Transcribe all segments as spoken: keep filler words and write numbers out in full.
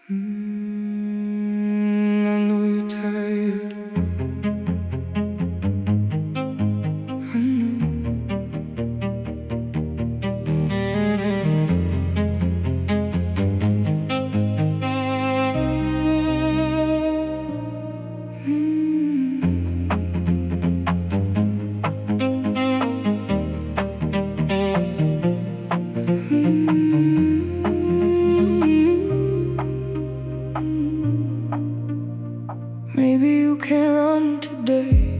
Mm, I know you're tired. I know. Maybe you can't run today.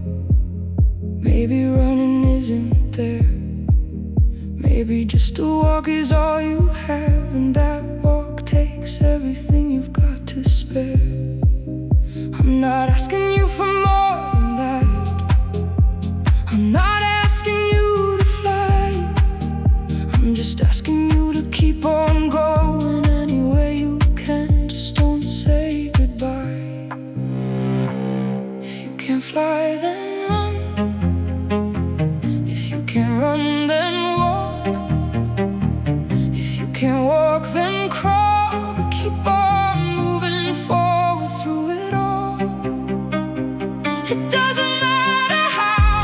Maybe running isn't there. Maybe just a walk is all you have, and that walk takes everything you've got to spare. I'm not asking you for more than that. I'm not asking you to fly. I'm just asking you to keep on going any way you can. Just don't say goodbye. If you can't fly, then run. If you can't run, then walk. If you can't walk, then crawl. But keep on moving forward through it all. It doesn't matter how.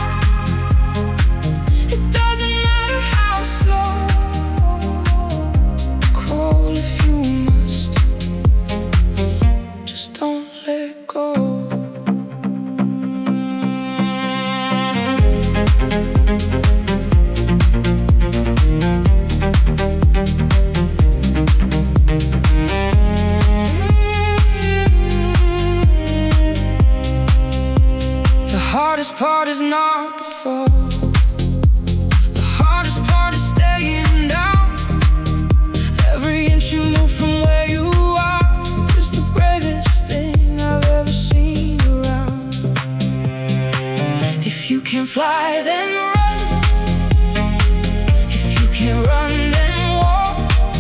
It doesn't matter how slow. Crawl if you must. Just don't let go. The hardest part is not the fall. The hardest part is staying down. Every inch you move from where you are is the bravest thing I've ever seen around. If you can fly, then run. If you can't run, then walk.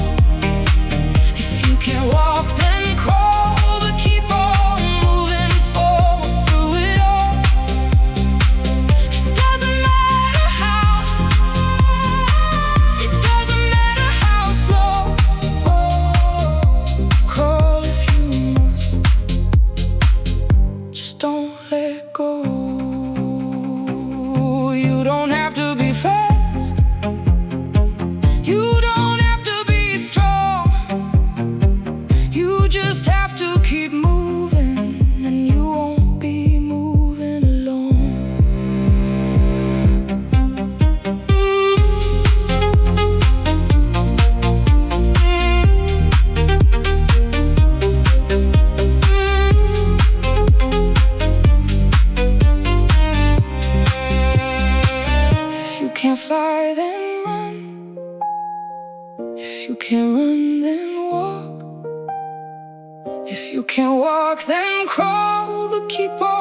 If you can't walk, then crawl. But keep on moving forward through it all. It doesn't matter how. It doesn't matter how slow. Crawl if you must. Just don't let go. You don't have to be fast. You don't have to be strong. You just have to keep moving, and you won't be moving alone. If you can't fly, then run. If you can't run, then walk. If you can't walk, then crawl. But keep on